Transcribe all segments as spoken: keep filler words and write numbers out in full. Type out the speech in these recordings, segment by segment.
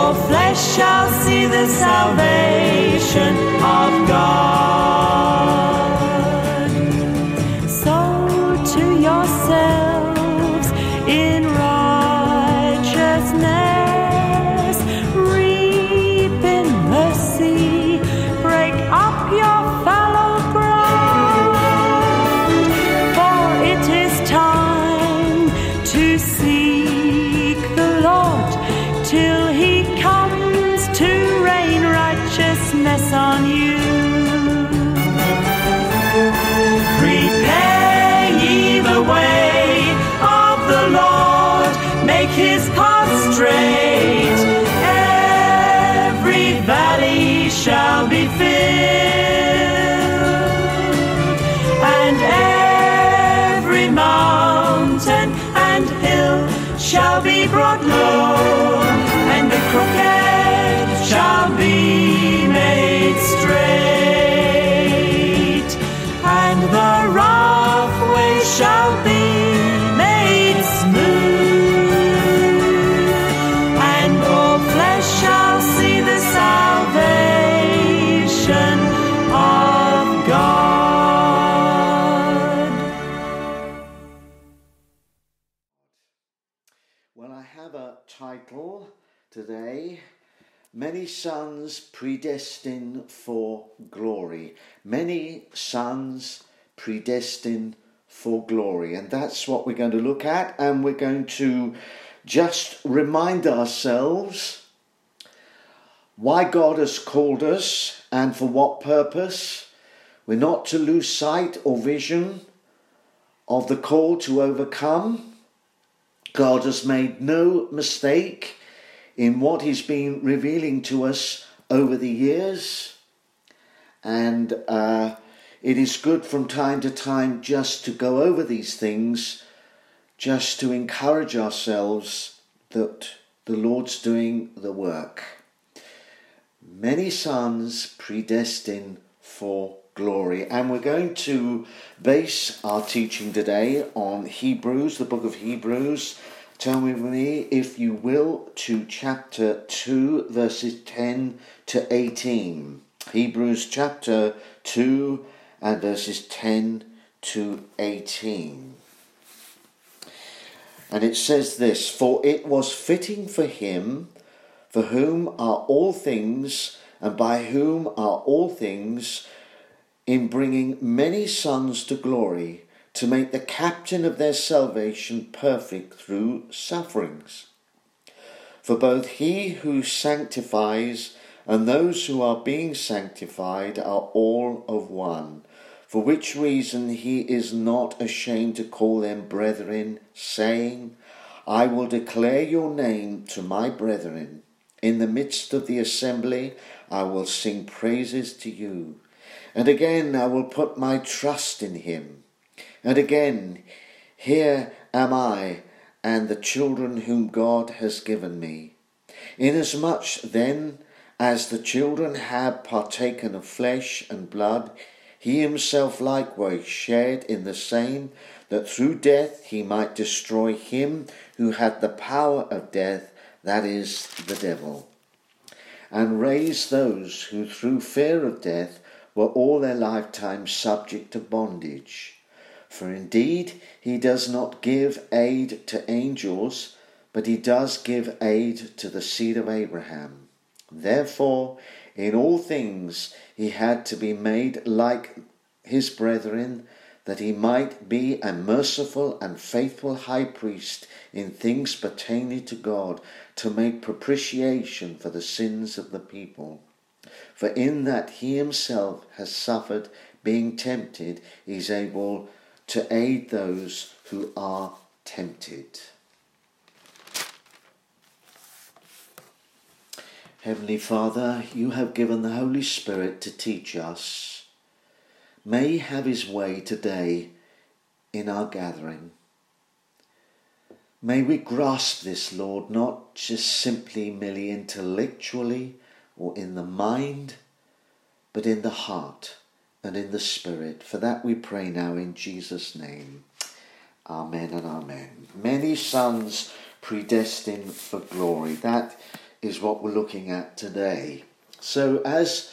all flesh shall see the salvation of God. Sow to yourselves in righteousness, reap in mercy, break up your fallow ground, for it is time to seek the Lord till he comes to rain righteousness on you. Prepare ye the way of the Lord, make his path straight. Every valley shall be filled, and every mountain and hill shall be brought low, and the crooked shall be made straight, and the rough way shall be made smooth, and all flesh shall see the salvation of God. Well, I have a title today, Many Sons Predestined for Glory. Many sons predestined for glory. And that's what we're going to look at. And we're going to just remind ourselves why God has called us and for what purpose. We're not to lose sight or vision of the call to overcome. God has made no mistake in what he's been revealing to us over the years. And uh, it is good from time to time just to go over these things, just to encourage ourselves that the Lord's doing the work. Many sons predestined for glory. And we're going to base our teaching today on Hebrews, the book of Hebrews. Turn with me, if you will, to chapter two, verses ten to eighteen. Hebrews chapter two and verses ten to eighteen. And it says this, For it was fitting for him, for whom are all things, and by whom are all things, in bringing many sons to glory, to make the captain of their salvation perfect through sufferings. For both he who sanctifies and those who are being sanctified are all of one, for which reason he is not ashamed to call them brethren, saying, I will declare your name to my brethren. In the midst of the assembly I will sing praises to you. And again I will put my trust in him. And again, here am I and the children whom God has given me. Inasmuch then as the children have partaken of flesh and blood, he himself likewise shared in the same, that through death he might destroy him who had the power of death, that is, the devil, and raise those who through fear of death were all their lifetime subject to bondage. For indeed he does not give aid to angels, but he does give aid to the seed of Abraham. Therefore, in all things he had to be made like his brethren, that he might be a merciful and faithful high priest in things pertaining to God, to make propitiation for the sins of the people. For in that he himself has suffered, being tempted, he is able to aid those who are tempted. Heavenly Father, you have given the Holy Spirit to teach us. May he have his way today in our gathering. May we grasp this, Lord, not just simply merely intellectually or in the mind, but in the heart and in the Spirit. For that we pray now in Jesus' name. Amen and amen. Many sons predestined for glory. That is what we're looking at today. So as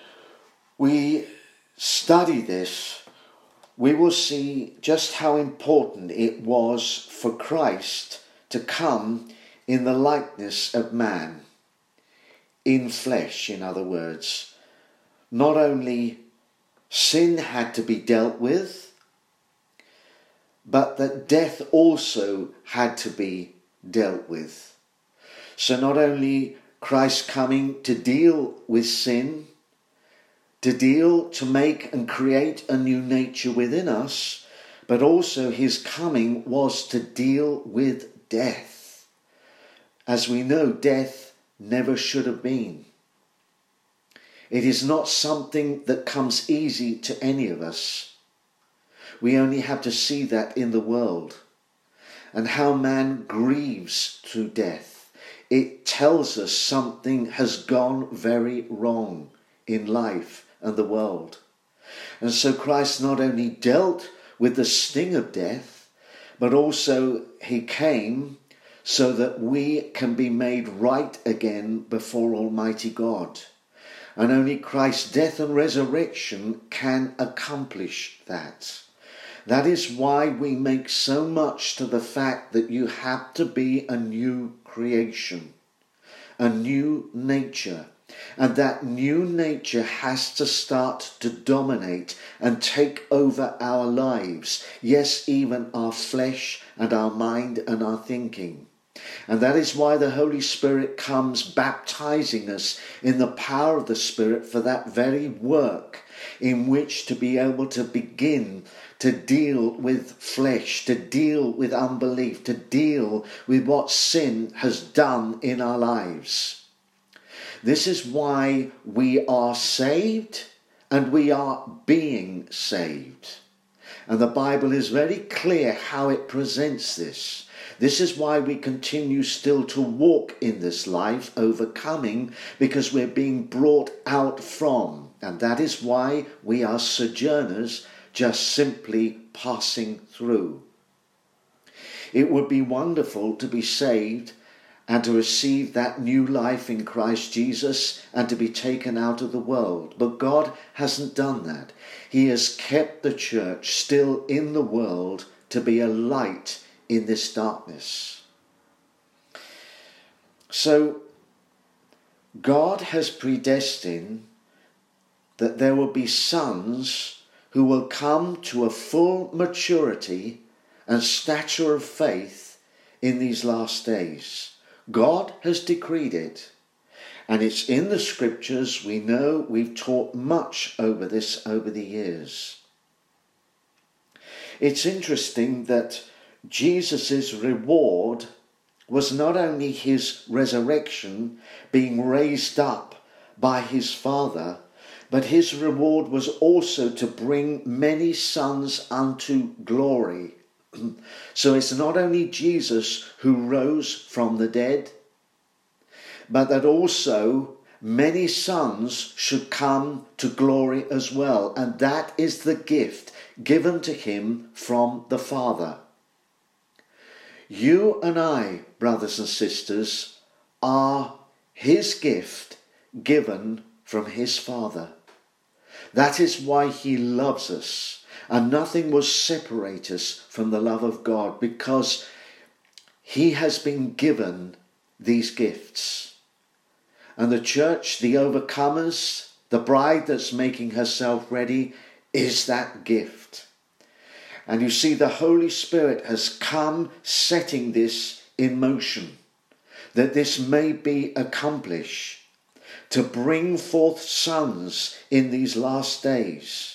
we study this, we will see just how important it was for Christ to come in the likeness of man, in flesh, in other words. Not only sin had to be dealt with, but that death also had to be dealt with. So not only Christ coming to deal with sin, to deal, to make and create a new nature within us, but also his coming was to deal with death. As we know, death never should have been. It is not something that comes easy to any of us. We only have to see that in the world and how man grieves through death. It tells us something has gone very wrong in life and the world. And so Christ not only dealt with the sting of death, but also he came so that we can be made right again before Almighty God. And only Christ's death and resurrection can accomplish that. That is why we make so much to the fact that you have to be a new creation, a new nature. And that new nature has to start to dominate and take over our lives. Yes, even our flesh and our mind and our thinking. And that is why the Holy Spirit comes baptizing us in the power of the Spirit for that very work, in which to be able to begin to deal with flesh, to deal with unbelief, to deal with what sin has done in our lives. This is why we are saved and we are being saved. And the Bible is very clear how it presents this. This is why we continue still to walk in this life, overcoming, because we're being brought out from. And that is why we are sojourners, just simply passing through. It would be wonderful to be saved and to receive that new life in Christ Jesus and to be taken out of the world. But God hasn't done that. He has kept the church still in the world to be a light in this darkness. So God has predestined that there will be sons who will come to a full maturity and stature of faith in these last days. God has decreed it, and it's in the scriptures. We know we've taught much over this over the years. It's interesting that Jesus' reward was not only his resurrection, being raised up by his Father, but his reward was also to bring many sons unto glory. So it's not only Jesus who rose from the dead, but that also many sons should come to glory as well. And that is the gift given to him from the Father. You and I, brothers and sisters, are his gift given from his Father. That is why he loves us. And nothing will separate us from the love of God, because he has been given these gifts. And the church, the overcomers, the bride that's making herself ready, is that gift. And you see, the Holy Spirit has come setting this in motion, that this may be accomplished, to bring forth sons in these last days.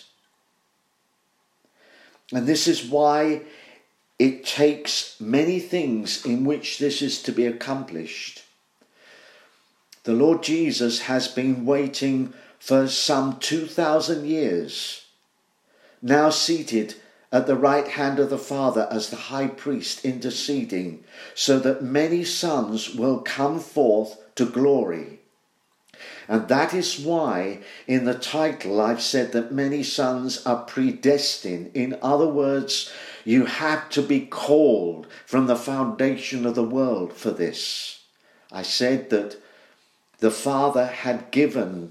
And this is why it takes many things in which this is to be accomplished. The Lord Jesus has been waiting for some two thousand years, now seated at the right hand of the Father as the high priest interceding, so that many sons will come forth to glory. And that is why in the title I've said that many sons are predestined. In other words, you have to be called from the foundation of the world for this. I said that the Father had given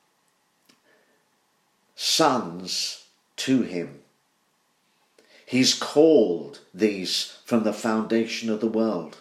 sons to him. He's called these from the foundation of the world.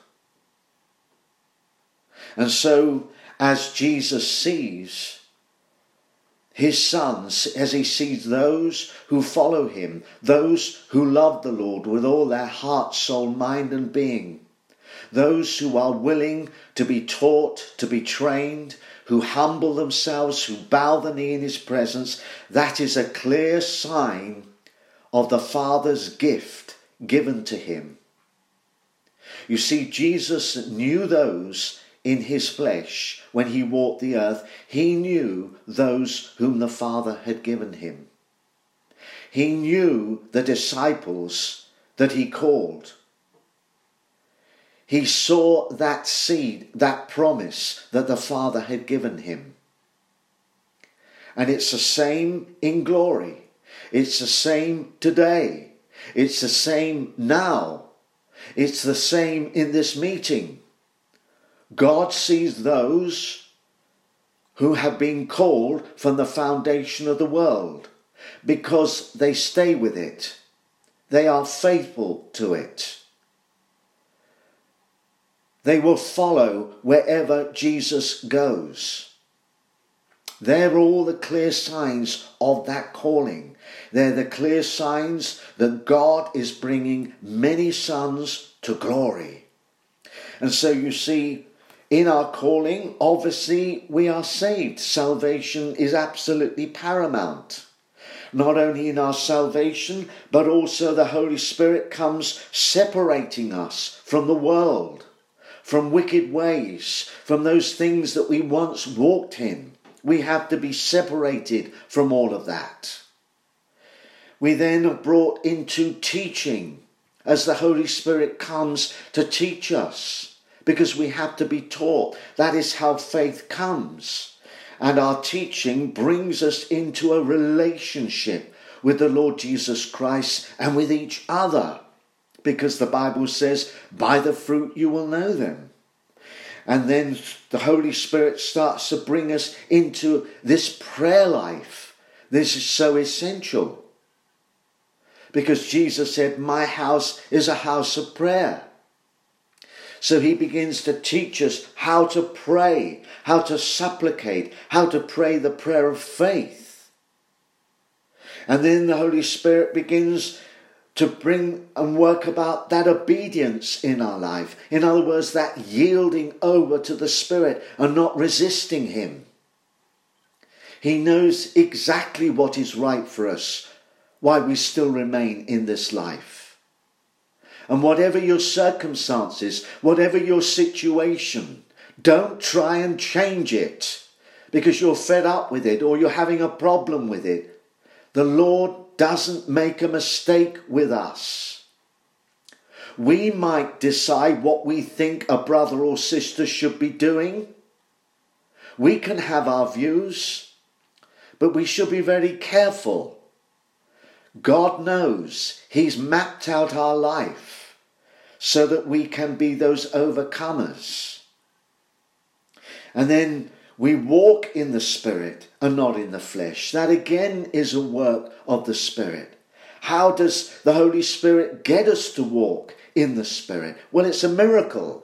And so, as Jesus sees his sons, as he sees those who follow him, those who love the Lord with all their heart, soul, mind and being, those who are willing to be taught, to be trained, who humble themselves, who bow the knee in his presence, that is a clear sign of the Father's gift given to him. You see, Jesus knew those in his flesh when he walked the earth. He knew those whom the Father had given him. He knew the disciples that he called. He saw that seed, that promise that the Father had given him. And it's the same in glory. It's the same today. It's the same now. It's the same in this meeting. God sees those who have been called from the foundation of the world because they stay with it. They are faithful to it. They will follow wherever Jesus goes. They're all the clear signs of that calling. They're the clear signs that God is bringing many sons to glory. And so you see, in our calling, obviously we are saved. Salvation is absolutely paramount. Not only in our salvation, but also the Holy Spirit comes separating us from the world, from wicked ways, from those things that we once walked in. We have to be separated from all of that. We then are brought into teaching as the Holy Spirit comes to teach us, because we have to be taught. That is how faith comes. And our teaching brings us into a relationship with the Lord Jesus Christ and with each other, because the Bible says, by the fruit you will know them. And then the Holy Spirit starts to bring us into this prayer life. This is so essential. Because Jesus said, my house is a house of prayer. So he begins to teach us how to pray, how to supplicate, how to pray the prayer of faith. And then the Holy Spirit begins to bring and work about that obedience in our life. In other words, that yielding over to the Spirit and not resisting him. He knows exactly what is right for us, why we still remain in this life. And whatever your circumstances, whatever your situation, don't try and change it because you're fed up with it or you're having a problem with it. The Lord doesn't make a mistake with us. We might decide what we think a brother or sister should be doing. We can have our views, but we should be very careful. God knows. He's mapped out our life so that we can be those overcomers. And then we walk in the Spirit and not in the flesh. That again is a work of the Spirit. How does the Holy Spirit get us to walk in the Spirit? Well, it's a miracle.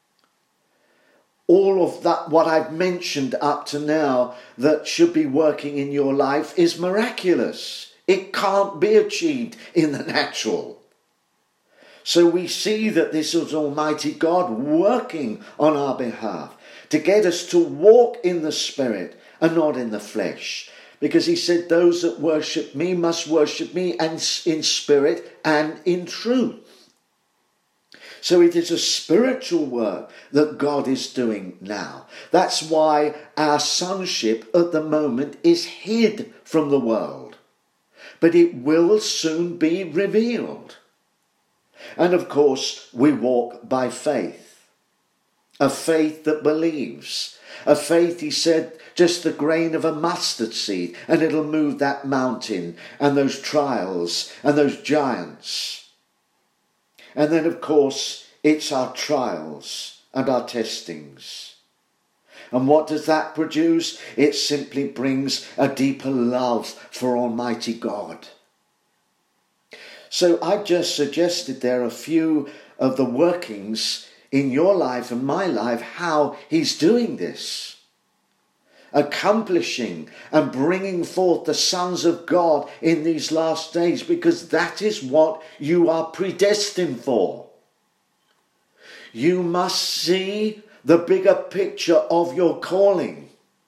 All of that, what I've mentioned up to now that should be working in your life is miraculous. It can't be achieved in the natural. So we see that this is Almighty God working on our behalf to get us to walk in the Spirit and not in the flesh. Because he said, those that worship me must worship me and in spirit and in truth. So it is a spiritual work that God is doing now. That's why our sonship at the moment is hid from the world. But it will soon be revealed. And of course, we walk by faith. A faith that believes. A faith, he said, just the grain of a mustard seed, and it'll move that mountain and those trials and those giants. And then, of course, it's our trials and our testings. And what does that produce? It simply brings a deeper love for Almighty God. So I just suggested there a few of the workings in your life and my life, how he's doing this. Accomplishing and bringing forth the sons of God in these last days, because that is what you are predestined for. You must see the bigger picture of your calling.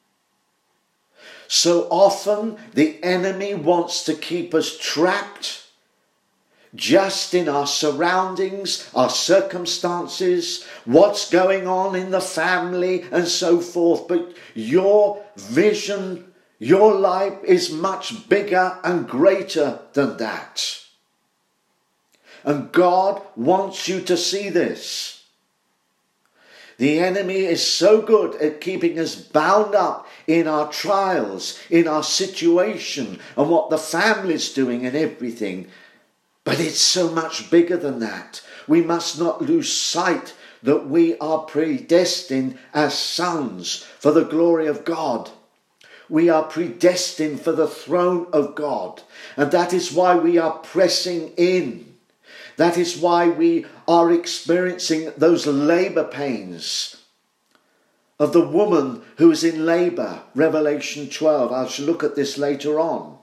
So often the enemy wants to keep us trapped just in our surroundings, our circumstances, what's going on in the family and so forth. But your vision, your life is much bigger and greater than that. And God wants you to see this. The enemy is so good at keeping us bound up in our trials, in our situation, and what the family's doing and everything. But it's so much bigger than that. We must not lose sight that we are predestined as sons for the glory of God. We are predestined for the throne of God. And that is why we are pressing in. That is why we are experiencing those labour pains of the woman who is in labour. Revelation twelve. I shall look at this later on.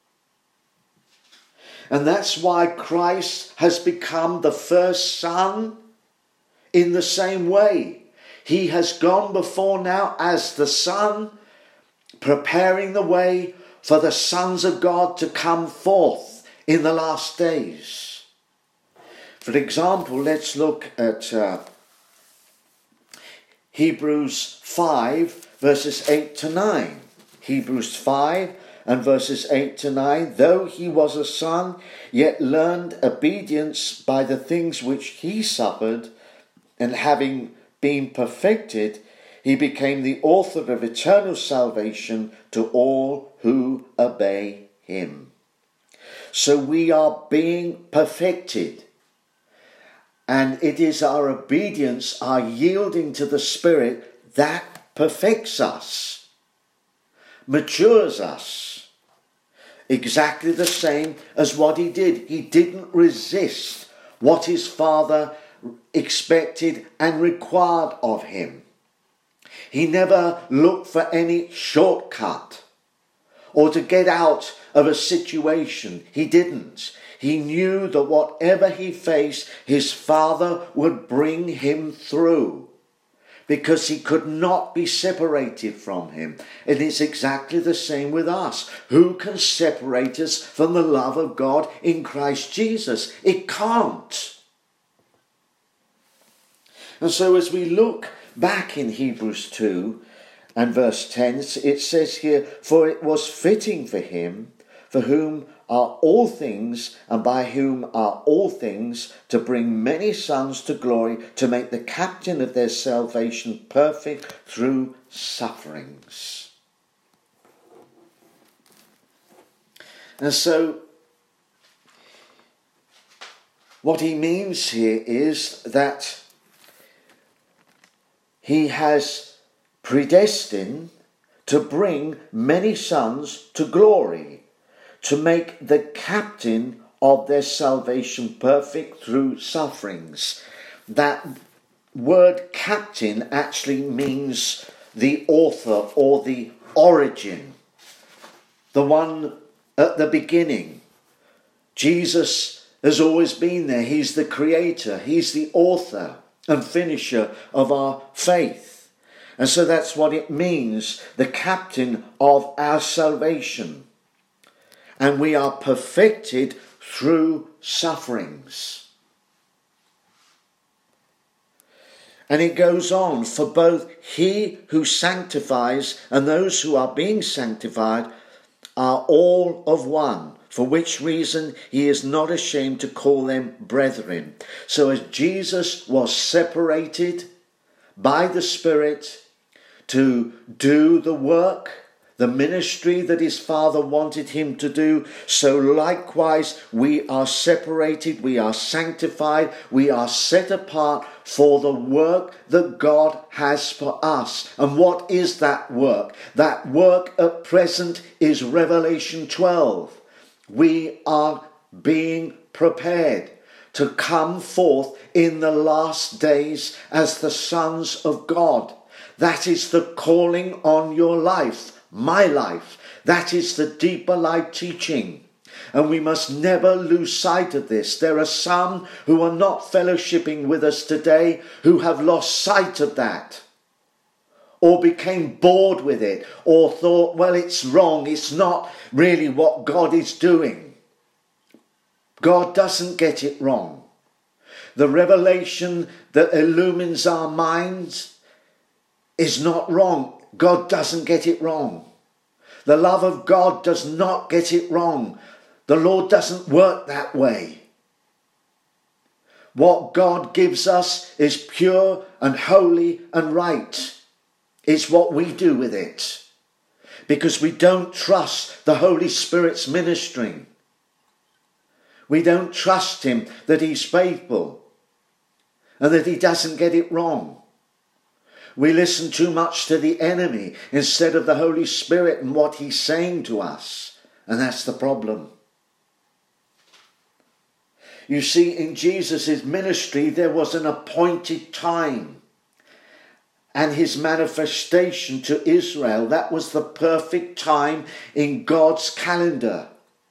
And that's why Christ has become the first son in the same way. He has gone before now as the son, preparing the way for the sons of God to come forth in the last days. For example, let's look at uh, Hebrews five, verses eight to nine. Hebrews five and verses eight to nine. Though he was a son, yet learned obedience by the things which he suffered, and having been perfected, he became the author of eternal salvation to all who obey him. So we are being perfected. And it is our obedience, our yielding to the Spirit, that perfects us, matures us. Exactly the same as what he did. He didn't resist what his Father expected and required of him. He never looked for any shortcut or to get out of a situation. He didn't. He knew that whatever he faced, his Father would bring him through, because he could not be separated from him. And it's exactly the same with us. Who can separate us from the love of God in Christ Jesus? It can't. And so as we look back in Hebrews two and verse ten, it says here, for it was fitting for him, for whom are all things, and by whom are all things, to bring many sons to glory, to make the captain of their salvation perfect through sufferings. And so, what he means here is that he has predestined to bring many sons to glory, to make the captain of their salvation perfect through sufferings. That word captain actually means the author or the origin, the one at the beginning. Jesus has always been there. He's the creator. He's the author and finisher of our faith. And so that's what it means, the captain of our salvation. And we are perfected through sufferings. And it goes on, for both he who sanctifies and those who are being sanctified are all of one, for which reason he is not ashamed to call them brethren. So as Jesus was separated by the Spirit to do the work the ministry that his Father wanted him to do. So likewise, we are separated, we are sanctified, we are set apart for the work that God has for us. And what is that work? That work at present is Revelation twelve. We are being prepared to come forth in the last days as the sons of God. That is the calling on your life, my life. That is the deeper life teaching. And we must never lose sight of this. There are some who are not fellowshipping with us today who have lost sight of that, or became bored with it, or thought, well, it's wrong. It's not really what God is doing. God doesn't get it wrong. The revelation that illumines our minds is not wrong. God doesn't get it wrong. The love of God does not get it wrong. The Lord doesn't work that way. What God gives us is pure and holy and right. It's what we do with it, because we don't trust the Holy Spirit's ministering. We don't trust him that he's faithful and that he doesn't get it wrong. We listen too much to the enemy instead of the Holy Spirit and what he's saying to us. And that's the problem. You see, in Jesus' ministry, there was an appointed time. And his manifestation to Israel, that was the perfect time in God's calendar.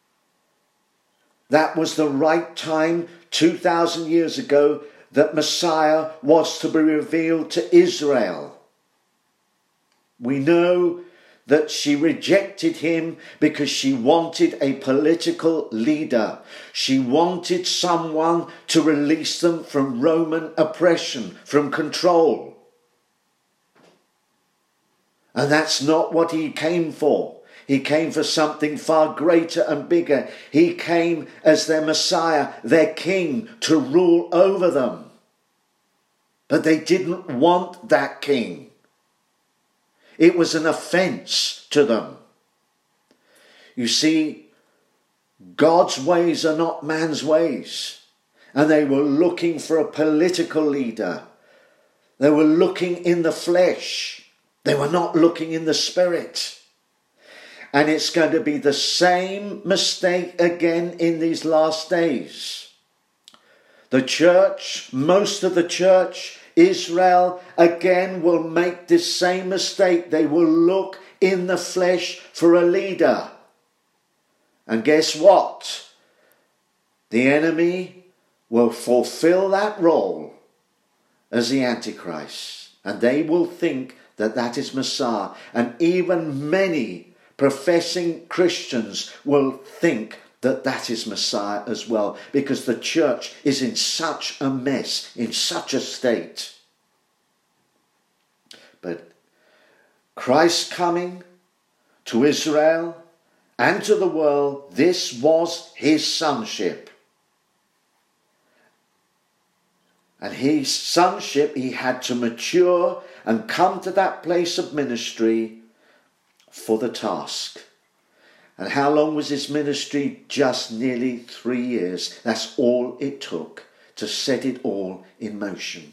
That was the right time two thousand years ago that Messiah was to be revealed to Israel. We know that she rejected him because she wanted a political leader. She wanted someone to release them from Roman oppression, from control. And that's not what he came for. He came for something far greater and bigger. He came as their Messiah, their King, to rule over them. But they didn't want that King. It was an offense to them. You see, God's ways are not man's ways. And they were looking for a political leader. They were looking in the flesh. They were not looking in the spirit. And it's going to be the same mistake again in these last days. The church, most of the church, Israel, again will make this same mistake. They will look in the flesh for a leader. And guess what? The enemy will fulfill that role as the Antichrist. And they will think that that is Messiah. And even many professing Christians will think that that is Messiah as well, because the church is in such a mess, in such a state. But Christ's coming to Israel and to the world, this was his sonship. And his sonship, he had to mature and come to that place of ministry for the task. And how long was his ministry? Just nearly three years. That's all it took to set it all in motion.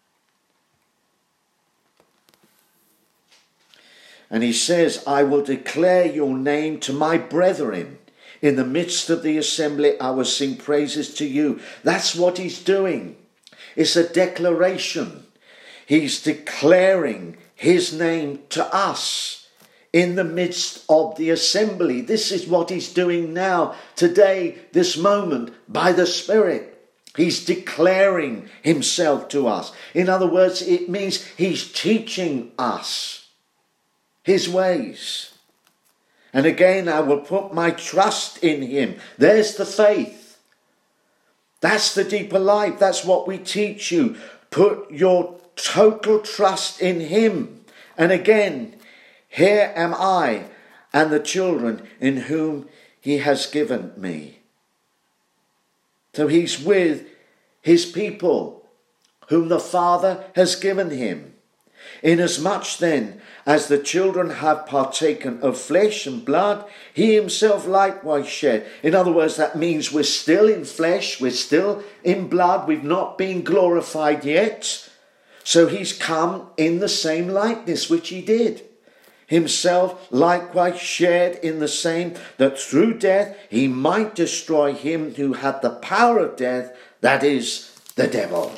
And he says, I will declare your name to my brethren. In the midst of the assembly, I will sing praises to you. That's what he's doing. It's a declaration. He's declaring his name to us in the midst of the assembly. This is what he's doing now, today, this moment, by the Spirit. He's declaring himself to us. In other words, it means he's teaching us his ways. And again, I will put my trust in him. There's the faith. That's the deeper life. That's what we teach you. Put your total trust in him. And again, here am I and the children in whom he has given me. So he's with his people whom the Father has given him. Inasmuch then as the children have partaken of flesh and blood, he himself likewise shed. In other words, that means we're still in flesh, we're still in blood, we've not been glorified yet. So he's come in the same likeness which he did. Himself likewise shared in the same, that through death he might destroy him who had the power of death, that is, the devil.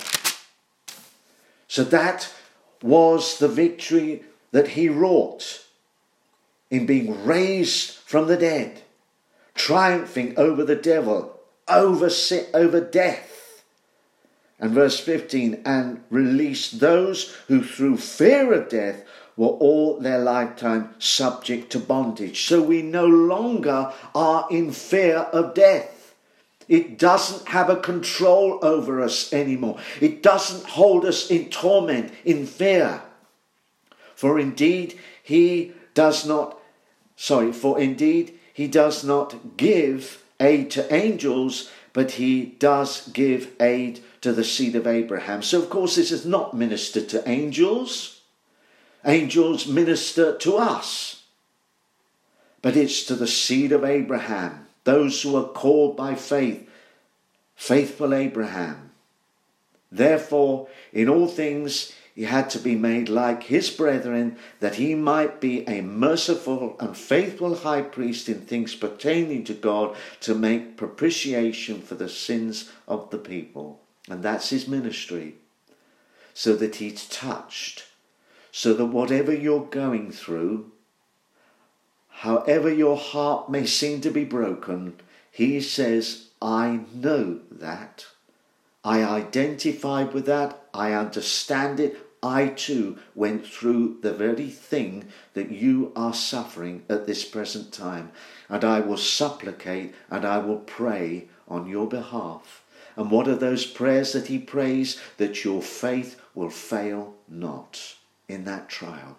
So that was the victory that he wrought in being raised from the dead, triumphing over the devil, over sin, over death. And verse fifteen, and released those who through fear of death were all their lifetime subject to bondage. So we no longer are in fear of death. It doesn't have a control over us anymore. It doesn't hold us in torment, in fear. For indeed he does not, sorry, for indeed he does not give aid to angels, but he does give aid to the seed of Abraham. So of course this is not ministered to angels. Angels minister to us. But it's to the seed of Abraham, those who are called by faith, faithful Abraham. Therefore, in all things he had to be made like his brethren, that he might be a merciful and faithful high priest in things pertaining to God, to make propitiation for the sins of the people. And that's his ministry. So that he's touched. So that whatever you're going through, however your heart may seem to be broken, he says, I know that. I identify with that. I understand it. I too went through the very thing that you are suffering at this present time. And I will supplicate and I will pray on your behalf. And what are those prayers that he prays? That your faith will fail not in that trial.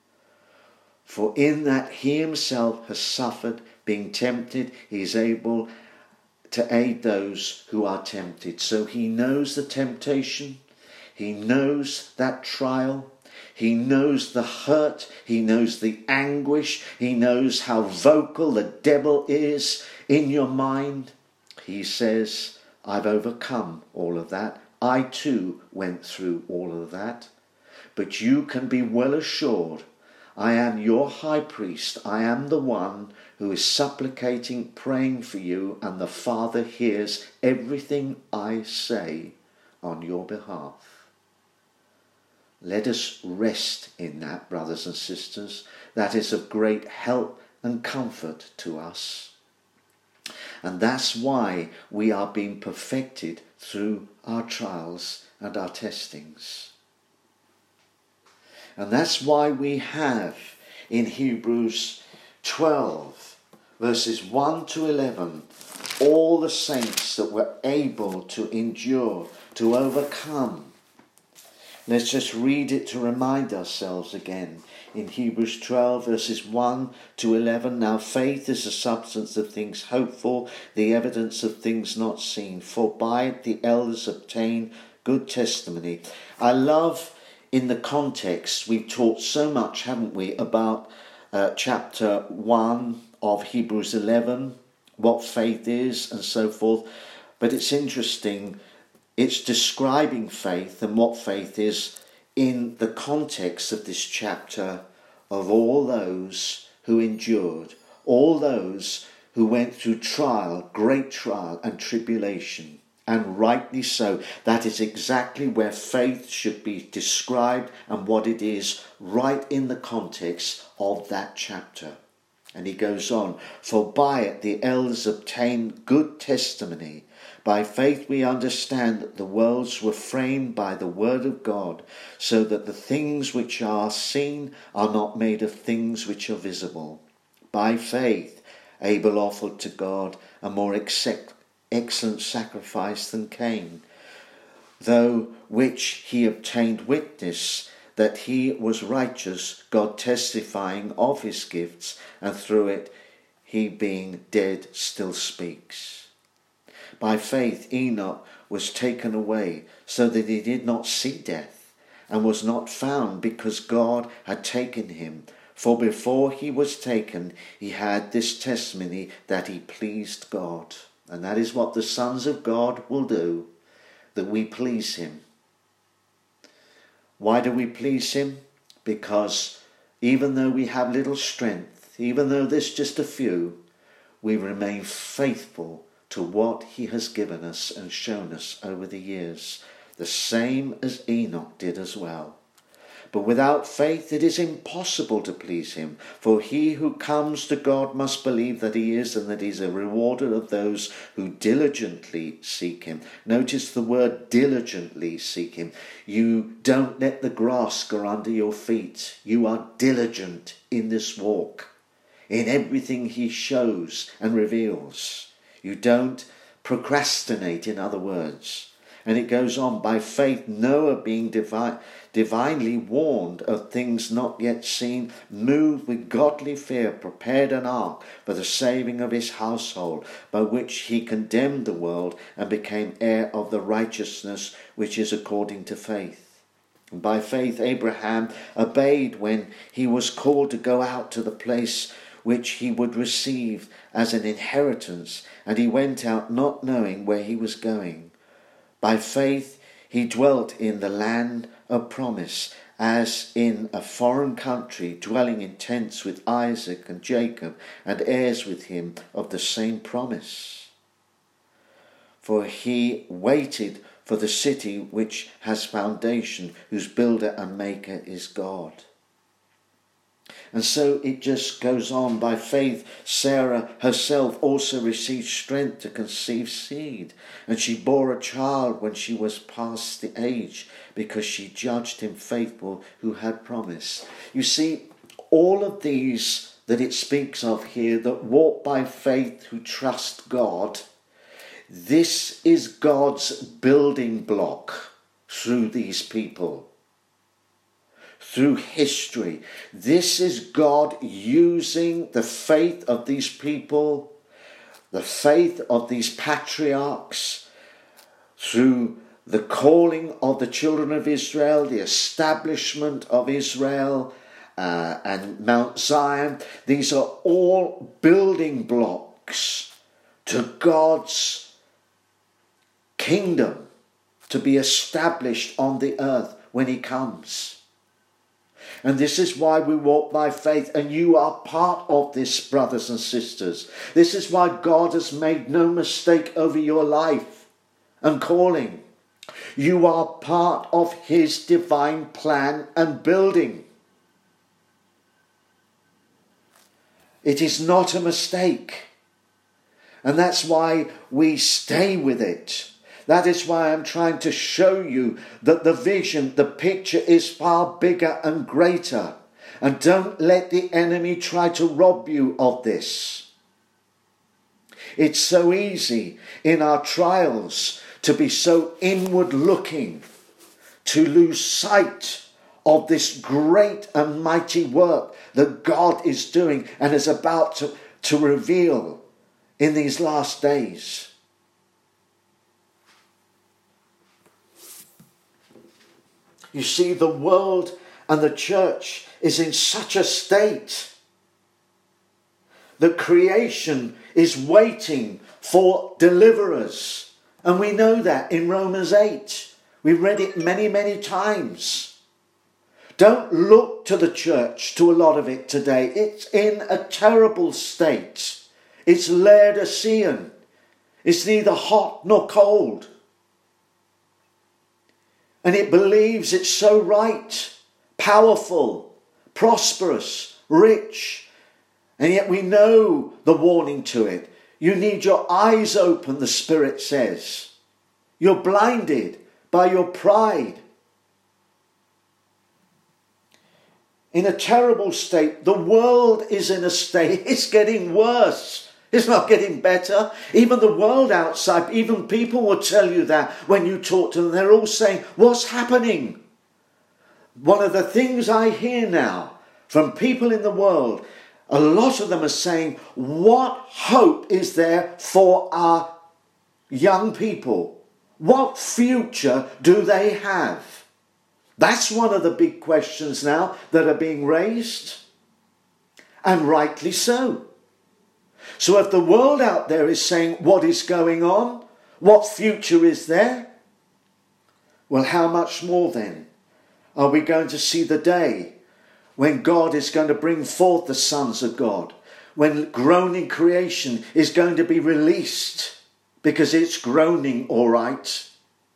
For in that he himself has suffered, being tempted, he is able to aid those who are tempted. So he knows the temptation. He knows that trial. He knows the hurt. He knows the anguish. He knows how vocal the devil is in your mind. He says, I've overcome all of that. I too went through all of that. But you can be well assured, I am your high priest. I am the one who is supplicating, praying for you, and the Father hears everything I say on your behalf. Let us rest in that, brothers and sisters. That is of great help and comfort to us. And that's why we are being perfected through our trials and our testings. And that's why we have in Hebrews twelve, verses one to eleven, all the saints that were able to endure, to overcome. Let's just read it to remind ourselves again. In Hebrews twelve, verses one to eleven, now faith is the substance of things hoped for, the evidence of things not seen. For by it the elders obtain good testimony. I love, in the context, we've taught so much, haven't we, about uh, chapter one of Hebrews eleven, what faith is and so forth. But it's interesting, it's describing faith and what faith is in the context of this chapter of all those who endured, all those who went through trial, great trial and tribulation. And rightly so. That is exactly where faith should be described and what it is, right in the context of that chapter. And he goes on, for by it the elders obtained good testimony. By faith we understand that the worlds were framed by the word of God, so that the things which are seen are not made of things which are visible. By faith Abel offered to God a more acceptable excellent sacrifice than Cain, though which he obtained witness that he was righteous, God testifying of his gifts, and through it he being dead still speaks. By faith Enoch was taken away, so that he did not see death, and was not found, because God had taken him. For before he was taken, he had this testimony, that he pleased God. And that is what the sons of God will do, that we please him. Why do we please him? Because even though we have little strength, even though there's just a few, we remain faithful to what he has given us and shown us over the years, the same as Enoch did as well. But without faith it is impossible to please him, for he who comes to God must believe that he is, and that he is a rewarder of those who diligently seek him. Notice the word diligently seek him. You don't let the grass grow under your feet. You are diligent in this walk, in everything he shows and reveals. You don't procrastinate, in other words. And it goes on, by faith Noah, being divi- divinely warned of things not yet seen, moved with godly fear, prepared an ark for the saving of his household, by which he condemned the world and became heir of the righteousness which is according to faith. And by faith Abraham obeyed when he was called to go out to the place which he would receive as an inheritance, and he went out not knowing where he was going. By faith he dwelt in the land of promise, as in a foreign country, dwelling in tents with Isaac and Jacob, and heirs with him of the same promise. For he waited for the city which has foundation, whose builder and maker is God. And so it just goes on. By faith, Sarah herself also received strength to conceive seed, and she bore a child when she was past the age, because she judged him faithful who had promised. You see, all of these that it speaks of here, that walk by faith, who trust God, this is God's building block through these people. Through history, this is God using the faith of these people, the faith of these patriarchs, through the calling of the children of Israel, the establishment of Israel uh, and Mount Zion. These are all building blocks to God's kingdom to be established on the earth when he comes. And this is why we walk by faith, and you are part of this, brothers and sisters. This is why God has made no mistake over your life and calling. You are part of his divine plan and building. It is not a mistake. And that's why we stay with it. That is why I'm trying to show you that the vision, the picture is far bigger and greater. And don't let the enemy try to rob you of this. It's so easy in our trials to be so inward looking, to lose sight of this great and mighty work that God is doing and is about to, to reveal in these last days. You see, the world and the church is in such a state that creation is waiting for deliverers. And we know that in Romans eight. We've read it many, many times. Don't look to the church, to a lot of it today. It's in a terrible state. It's Laodicean. It's neither hot nor cold. And it believes it's so right, powerful, prosperous, rich. And yet we know the warning to it. You need your eyes open, the Spirit says. You're blinded by your pride. In a terrible state. The world is in a state. It's getting worse. It's not getting better. Even the world outside, even people will tell you that when you talk to them. They're all saying, what's happening? One of the things I hear now from people in the world, a lot of them are saying, what hope is there for our young people? What future do they have? That's one of the big questions now that are being raised, and rightly so. So if the world out there is saying, what is going on? What future is there? Well, how much more then are we going to see the day when God is going to bring forth the sons of God, when groaning creation is going to be released, because it's groaning all right.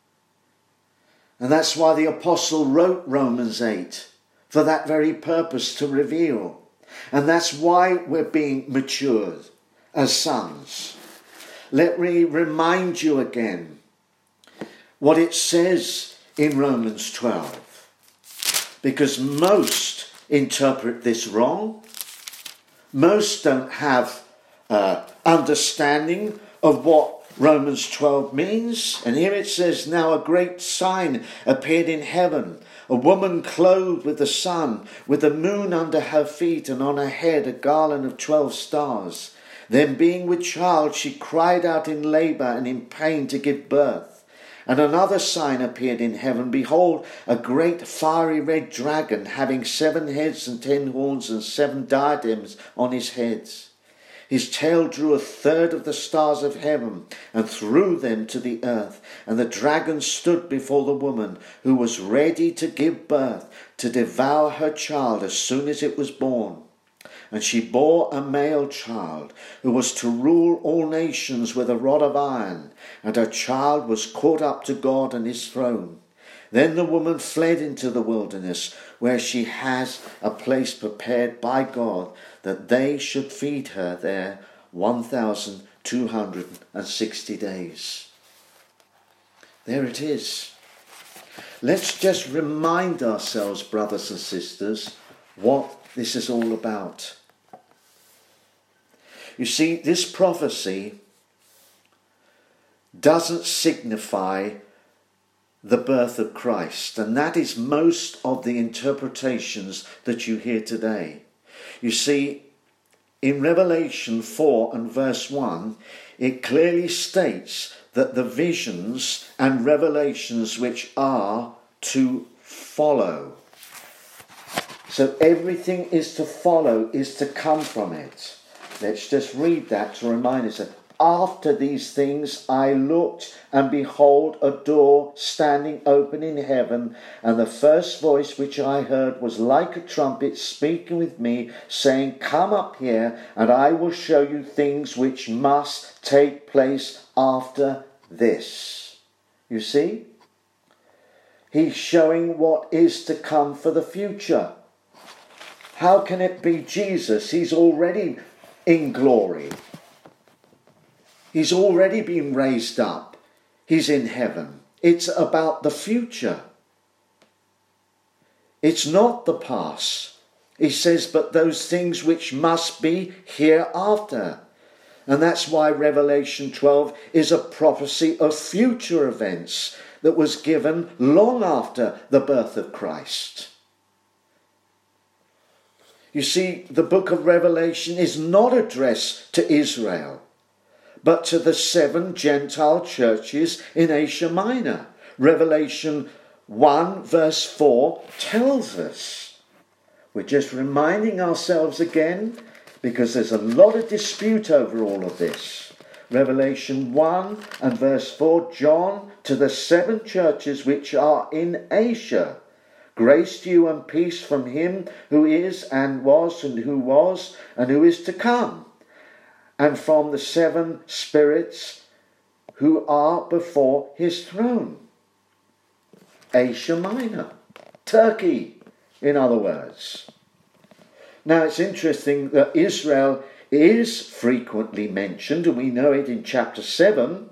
And that's why the apostle wrote Romans eight, for that very purpose, to reveal. And that's why we're being matured as sons. Let me remind you again what it says in Romans twelve, because most interpret this wrong. Most don't have uh, understanding of what Romans twelve means. And here it says, now a great sign appeared in heaven, a woman clothed with the sun, with the moon under her feet, and on her head a garland of twelve stars. Then being with child, she cried out in labour and in pain to give birth. And another sign appeared in heaven. Behold, a great fiery red dragon, having seven heads and ten horns and seven diadems on his heads. His tail drew a third of the stars of heaven and threw them to the earth. And the dragon stood before the woman, who was ready to give birth, to devour her child as soon as it was born. And she bore a male child, who was to rule all nations with a rod of iron. And her child was caught up to God and his throne. Then the woman fled into the wilderness, where she has a place prepared by God, that they should feed her there one thousand two hundred sixty days. There it is. Let's just remind ourselves, brothers and sisters, what this is all about. You see, this prophecy doesn't signify the birth of Christ, and that is most of the interpretations that you hear today. You see, in Revelation four and verse one, it clearly states that the visions and revelations which are to follow. So everything is to follow, is to come from it. Let's just read that to remind us that after these things I looked, and behold, a door standing open in heaven, and the first voice which I heard was like a trumpet speaking with me, saying, come up here, and I will show you things which must take place after this. You see? He's showing what is to come for the future. How can it be Jesus? He's already in glory. He's already been raised up. He's in heaven. It's about the future. It's not the past. He says, but those things which must be hereafter. And that's why Revelation twelve is a prophecy of future events that was given long after the birth of Christ. You see, the book of Revelation is not addressed to Israel, but to the seven Gentile churches in Asia Minor. Revelation one verse four tells us. We're just reminding ourselves again, because there's a lot of dispute over all of this. Revelation one and verse four, John, to the seven churches which are in Asia. Grace to you and peace from him who is and was and who was and who is to come, and from the seven spirits who are before his throne. Asia Minor, Turkey, in other words. Now it's interesting that Israel is frequently mentioned, and we know it in chapter seven,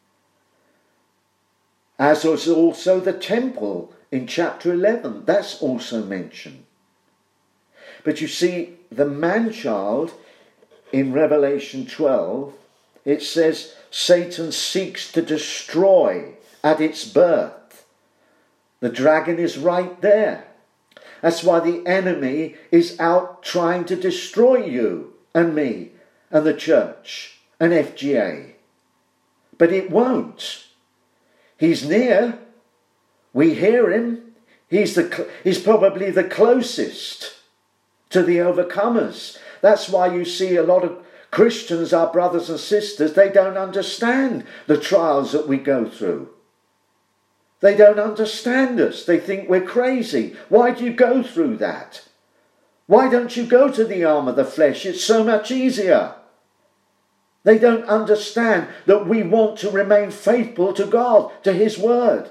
as is also the temple in chapter eleven. That's also mentioned. But you see, the man-child in Revelation twelve, it says Satan seeks to destroy at its birth. The dragon is right there. That's why the enemy is out trying to destroy you and me and the church and F G A. But it won't. He's near. We hear him. He's, the, he's probably the closest to the overcomers. That's why you see a lot of Christians, our brothers and sisters, they don't understand the trials that we go through. They don't understand us. They think we're crazy. Why do you go through that? Why don't you go to the arm of the flesh? It's so much easier. They don't understand that we want to remain faithful to God, to His word.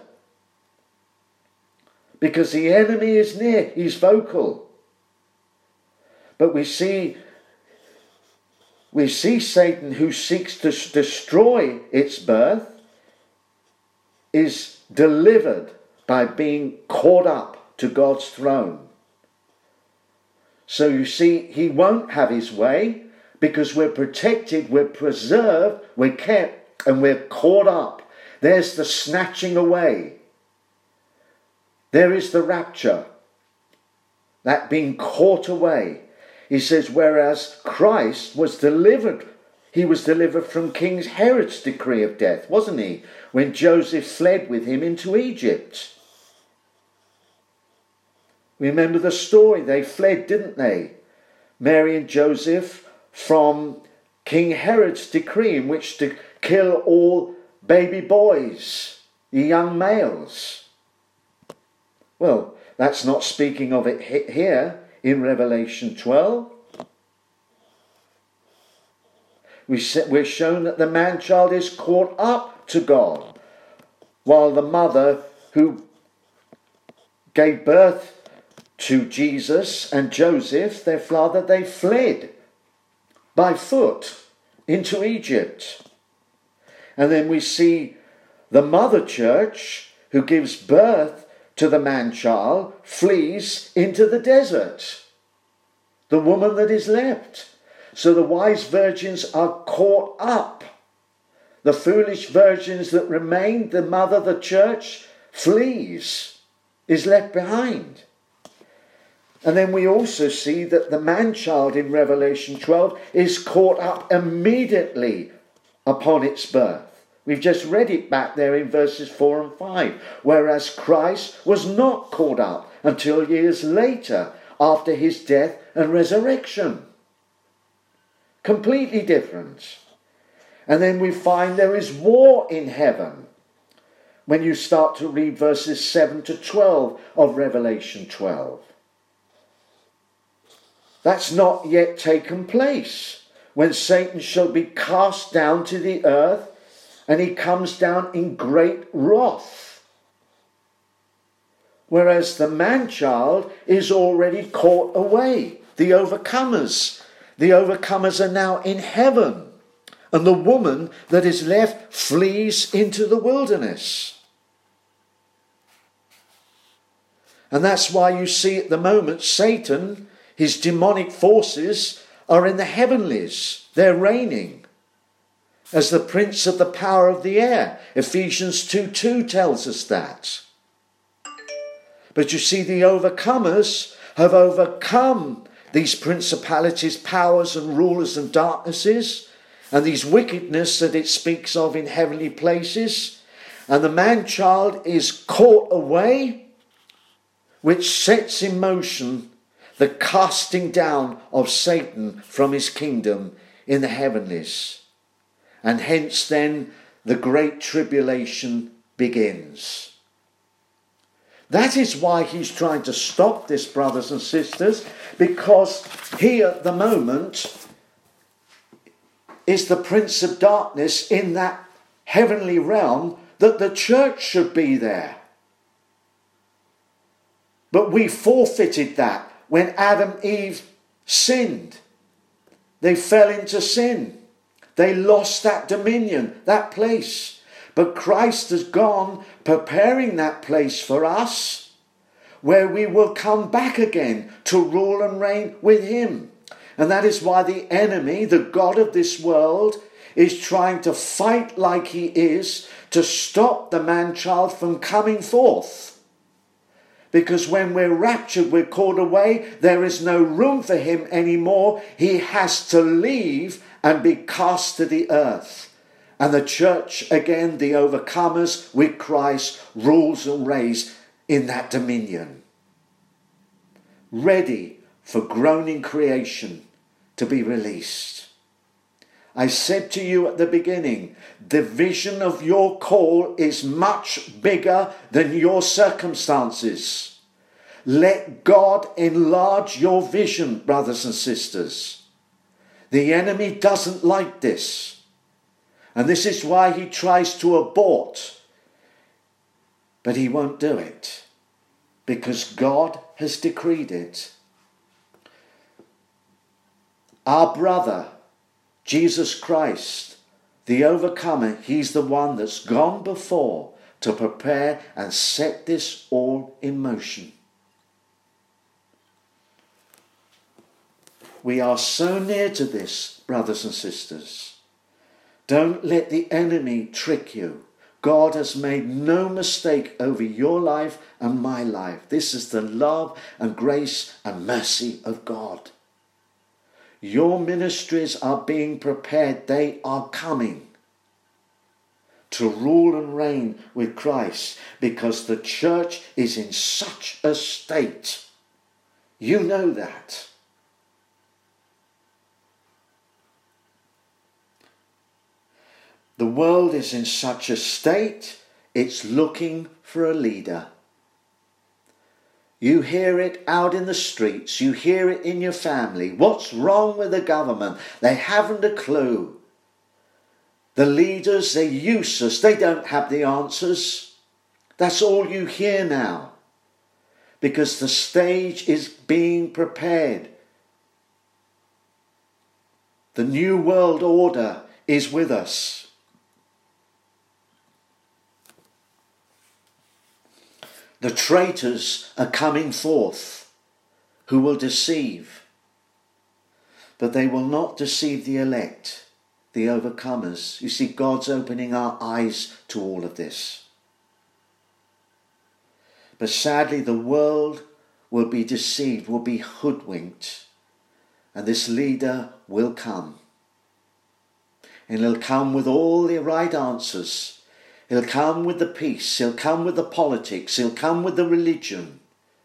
Because the enemy is near, he's vocal. But we see, we see Satan, who seeks to destroy its birth, is delivered by being caught up to God's throne. So you see, he won't have his way because we're protected, we're preserved, we're kept, and we're caught up. There's the snatching away. There is the rapture, that being caught away. He says, whereas Christ was delivered, he was delivered from King Herod's decree of death, wasn't he? When Joseph fled with him into Egypt. Remember the story, they fled, didn't they? Mary and Joseph from King Herod's decree in which to kill all baby boys, the young males. Well, that's not speaking of it here in Revelation twelve. We're shown that the man-child is caught up to God, while the mother who gave birth to Jesus and Joseph, their father, they fled by foot into Egypt. And then we see the mother church who gives birth to the man-child flees into the desert. The woman that is left. So the wise virgins are caught up. The foolish virgins that remained, the mother, the church, flees, is left behind. And then we also see that the man-child in Revelation twelve is caught up immediately upon its birth. We've just read it back there in verses four and five. Whereas Christ was not caught up until years later after his death and resurrection. Completely different. And then we find there is war in heaven when you start to read verses seven to twelve of Revelation twelve. That's not yet taken place when Satan shall be cast down to the earth and he comes down in great wrath. Whereas the man-child is already caught away. The overcomers. The overcomers are now in heaven. And the woman that is left flees into the wilderness. And that's why you see at the moment Satan, his demonic forces, are in the heavenlies. They're reigning as the prince of the power of the air. Ephesians two two tells us that. But you see, the overcomers have overcome these principalities, powers and rulers and darknesses, and these wickedness that it speaks of in heavenly places. And the man-child is caught away, which sets in motion the casting down of Satan from his kingdom in the heavenlies. And hence then the great tribulation begins. That is why he's trying to stop this, brothers and sisters, because he at the moment is the prince of darkness in that heavenly realm that the church should be there. But we forfeited that when Adam and Eve sinned. They fell into sin. They lost that dominion, that place. But Christ has gone preparing that place for us, where we will come back again to rule and reign with him. And that is why the enemy, the god of this world, is trying to fight like he is to stop the man-child from coming forth. Because when we're raptured, we're called away, there is no room for him anymore. He has to leave and be cast to the earth. And the church, again, the overcomers with Christ, rules and reigns in that dominion, ready for groaning creation to be released. I said to you at the beginning, the vision of your call is much bigger than your circumstances. Let God enlarge your vision, brothers and sisters. The enemy doesn't like this. And this is why he tries to abort. But he won't do it, because God has decreed it. Our brother, Jesus Christ, the overcomer, he's the one that's gone before to prepare and set this all in motion. We are so near to this, brothers and sisters. Don't let the enemy trick you. God has made no mistake over your life and my life. This is the love and grace and mercy of God. Your ministries are being prepared. They are coming to rule and reign with Christ, because the church is in such a state. You know that. The world is in such a state, it's looking for a leader. You hear it out in the streets. You hear it in your family. What's wrong with the government? They haven't a clue. The leaders, they're useless. They don't have the answers. That's all you hear now. Because the stage is being prepared. The new world order is with us. The traitors are coming forth, who will deceive. But they will not deceive the elect, the overcomers. You see, God's opening our eyes to all of this. But sadly, the world will be deceived, will be hoodwinked. And this leader will come. And he'll come with all the right answers. He'll come with the peace, he'll come with the politics, he'll come with the religion.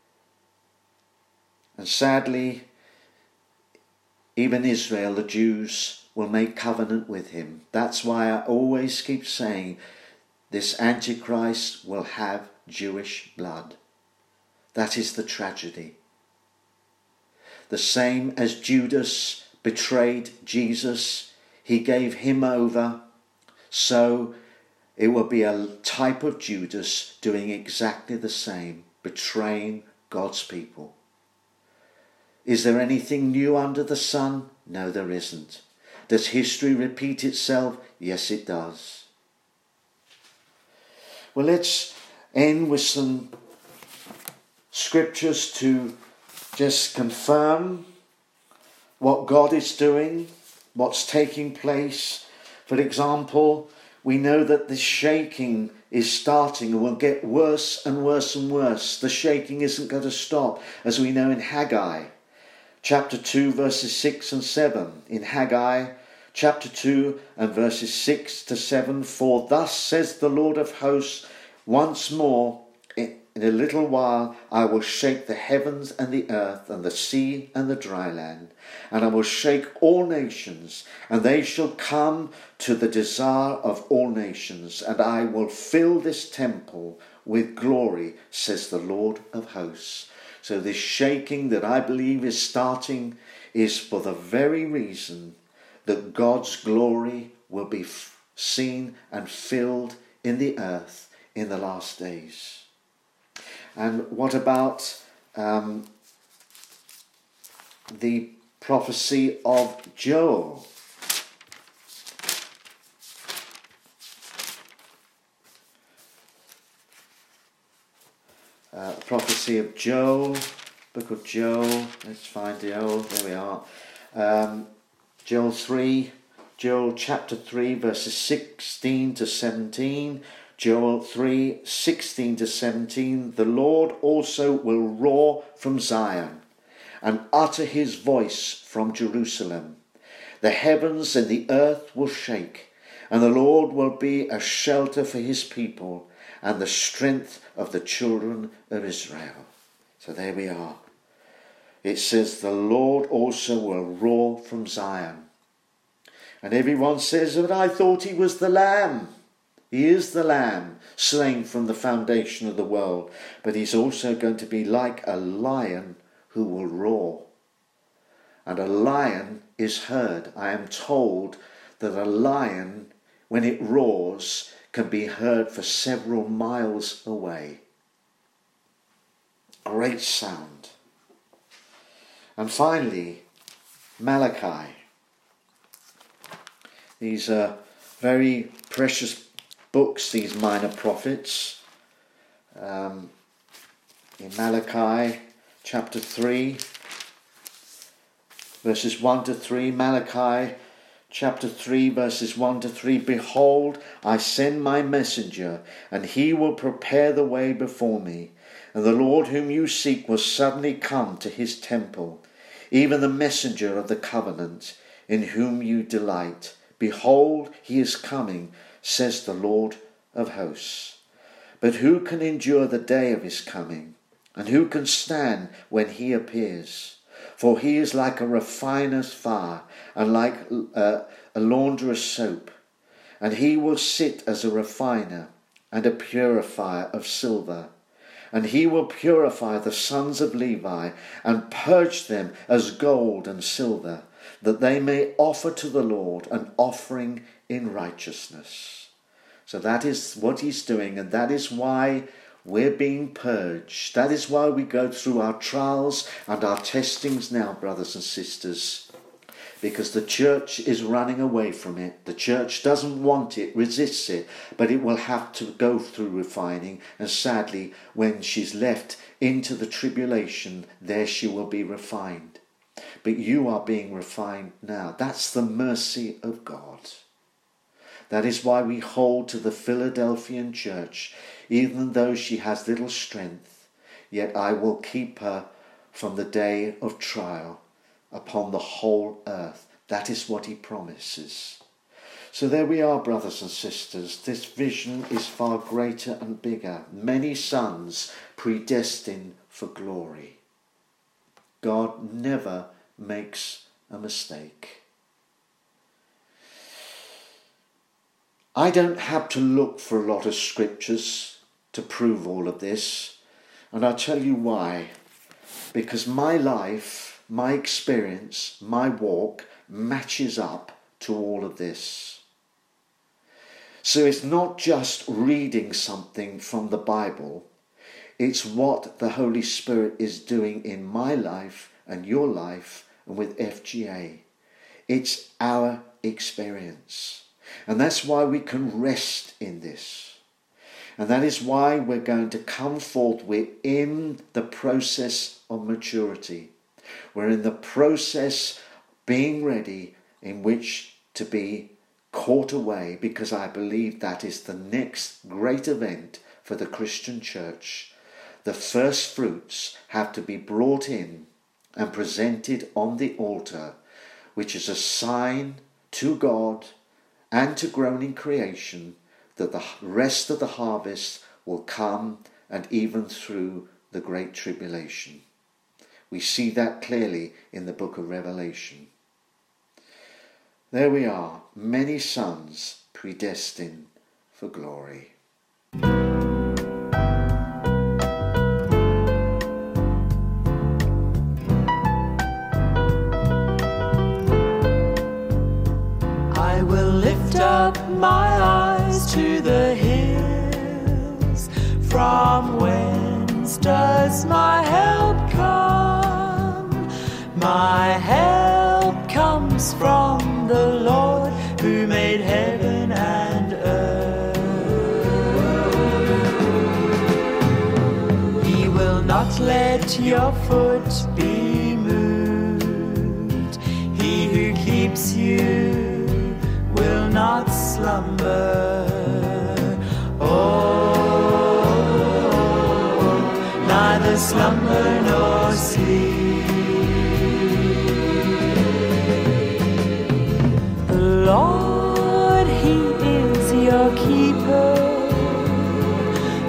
And sadly, even Israel, the Jews, will make covenant with him. That's why I always keep saying this Antichrist will have Jewish blood. That is the tragedy. The same as Judas betrayed Jesus, he gave him over, so it will be a type of Judas doing exactly the same, betraying God's people. Is there anything new under the sun? No, there isn't. Does history repeat itself? Yes, it does. Well, let's end with some scriptures to just confirm what God is doing, what's taking place. For example, we know that the shaking is starting and will get worse and worse and worse. The shaking isn't going to stop, as we know in Haggai, chapter two, verses six and seven. In Haggai, chapter two and verses six to seven, for thus says the Lord of hosts, once more, in a little while, I will shake the heavens and the earth and the sea and the dry land, and I will shake all nations, and they shall come to the desire of all nations, and I will fill this temple with glory, says the Lord of hosts. So this shaking that I believe is starting is for the very reason that God's glory will be seen and filled in the earth in the last days. And what about um, the prophecy of Joel? Uh, prophecy of Joel, book of Joel, let's find Joel, there we are. Um, Joel three, Joel chapter three, verses sixteen to seventeen. Joel three, sixteen to seventeen, the Lord also will roar from Zion and utter his voice from Jerusalem. The heavens and the earth will shake, and the Lord will be a shelter for his people, and the strength of the children of Israel. So there we are. It says the Lord also will roar from Zion. And everyone says, but I thought he was the Lamb. He is the Lamb, slain from the foundation of the world. But he's also going to be like a lion who will roar. And a lion is heard. I am told that a lion, when it roars, can be heard for several miles away. Great sound. And finally, Malachi. These are very precious books, these minor prophets. Um, in Malachi chapter three, verses one to three, Malachi chapter three, verses one to three, behold, I send my messenger, and he will prepare the way before me. And the Lord whom you seek will suddenly come to his temple, even the messenger of the covenant, in whom you delight. Behold, he is coming, says the Lord of hosts. But who can endure the day of his coming? And who can stand when he appears? For he is like a refiner's fire, and like uh, a launderer's soap. And he will sit as a refiner and a purifier of silver. And he will purify the sons of Levi, and purge them as gold and silver, that they may offer to the Lord an offering in righteousness. So that is what he's doing, and that is why we're being purged. That is why we go through our trials and our testings now, brothers and sisters, because the church is running away from it. The church doesn't want it, resists it, but it will have to go through refining, and sadly, when she's left into the tribulation, there she will be refined. But you are being refined now. That's the mercy of God. That is why we hold to the Philadelphian church. Even though she has little strength, yet I will keep her from the day of trial upon the whole earth. That is what he promises. So there we are, brothers and sisters. This vision is far greater and bigger. Many sons predestined for glory. God never makes a mistake. I don't have to look for a lot of scriptures to prove all of this, and I'll tell you why. Because my life, my experience, my walk matches up to all of this. So it's not just reading something from the Bible, it's what the Holy Spirit is doing in my life and your life and with F G A. It's our experience. And that's why we can rest in this. And that is why we're going to come forth. We're in the process of maturity. We're in the process being ready in which to be caught away, because I believe that is the next great event for the Christian church. The first fruits have to be brought in and presented on the altar, which is a sign to God and to groaning creation that the rest of the harvest will come, and even through the great tribulation. We see that clearly in the book of Revelation. There we are, many sons predestined for glory. I will lift up my eyes to the hills. From whence does my help come? My help comes from the Lord who made heaven and earth. He will not let your foot be moved. He who keeps you will not slumber. Oh, neither slumber nor sleep. The Lord, He is your keeper.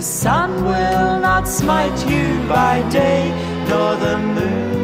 The sun will not smite you by day, nor the moon